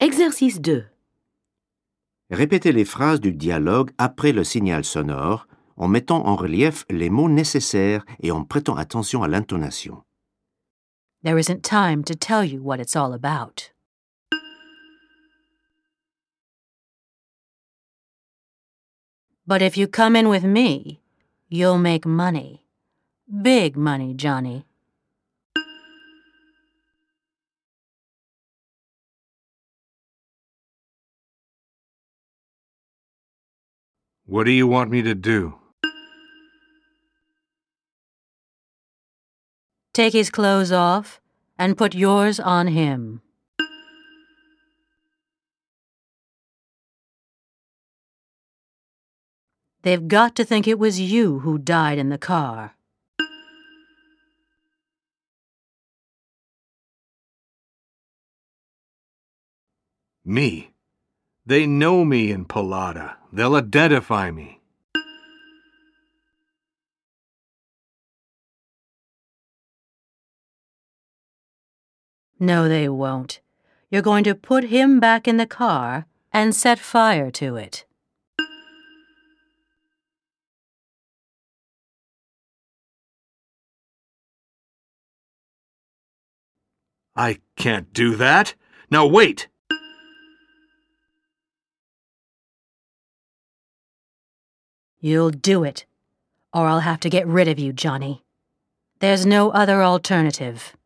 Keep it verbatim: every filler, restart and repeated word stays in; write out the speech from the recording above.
Exercice deux. Répétez les phrases du dialogue après le signal sonore en mettant en relief les mots nécessaires et en prêtant attention à l'intonation. There isn't time to tell you what it's all about. But if you come in with me, you'll make money. Big money, Johnny. What do you want me to do? Take his clothes off and put yours on him. They've got to think it was you who died in the car. Me? They know me in Pilata. They'll identify me. No, they won't. You're going to put him back in the car and set fire to it. I can't do that. Now wait! You'll do it, or I'll have to get rid of you, Johnny. There's no other alternative.